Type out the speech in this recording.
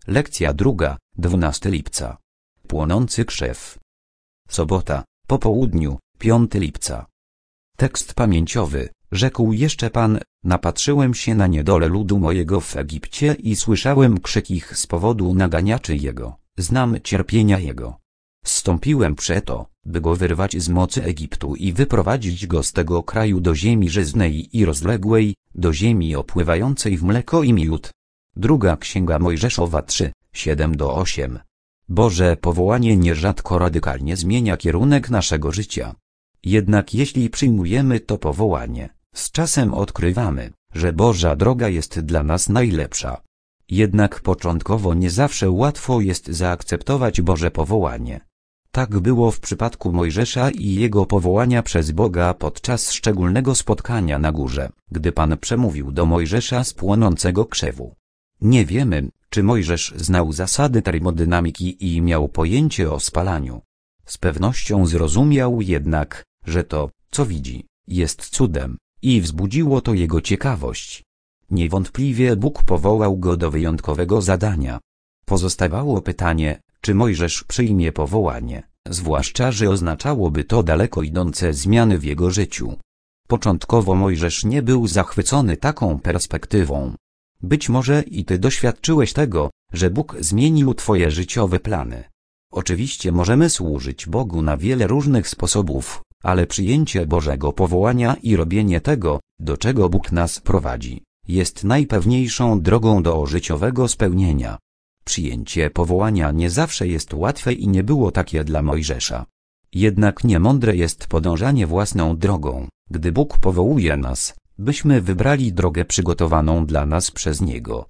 Lekcja druga, 12 lipca. Płonący krzew. Sobota, po południu, 5 lipca. Tekst pamięciowy. Rzekł jeszcze Pan: napatrzyłem się na niedolę ludu mojego w Egipcie i słyszałem krzyk ich z powodu naganiaczy jego, znam cierpienia jego. Zstąpiłem przeto, by go wyrwać z mocy Egiptu i wyprowadzić go z tego kraju do ziemi żyznej i rozległej, do ziemi opływającej w mleko i miód. Druga Księga Mojżeszowa 3, 7-8. Boże powołanie nierzadko radykalnie zmienia kierunek naszego życia. Jednak jeśli przyjmujemy to powołanie, z czasem odkrywamy, że Boża droga jest dla nas najlepsza. Jednak początkowo nie zawsze łatwo jest zaakceptować Boże powołanie. Tak było w przypadku Mojżesza i jego powołania przez Boga podczas szczególnego spotkania na górze, gdy Pan przemówił do Mojżesza z płonącego krzewu. Nie wiemy, czy Mojżesz znał zasady termodynamiki i miał pojęcie o spalaniu. Z pewnością zrozumiał jednak, że to, co widzi, jest cudem, i wzbudziło to jego ciekawość. Niewątpliwie Bóg powołał go do wyjątkowego zadania. Pozostawało pytanie, czy Mojżesz przyjmie powołanie, zwłaszcza że oznaczałoby to daleko idące zmiany w jego życiu. Początkowo Mojżesz nie był zachwycony taką perspektywą. Być może i ty doświadczyłeś tego, że Bóg zmienił twoje życiowe plany. Oczywiście możemy służyć Bogu na wiele różnych sposobów, ale przyjęcie Bożego powołania i robienie tego, do czego Bóg nas prowadzi, jest najpewniejszą drogą do życiowego spełnienia. Przyjęcie powołania nie zawsze jest łatwe i nie było takie dla Mojżesza. Jednak niemądre jest podążanie własną drogą, gdy Bóg powołuje nas, byśmy wybrali drogę przygotowaną dla nas przez Niego.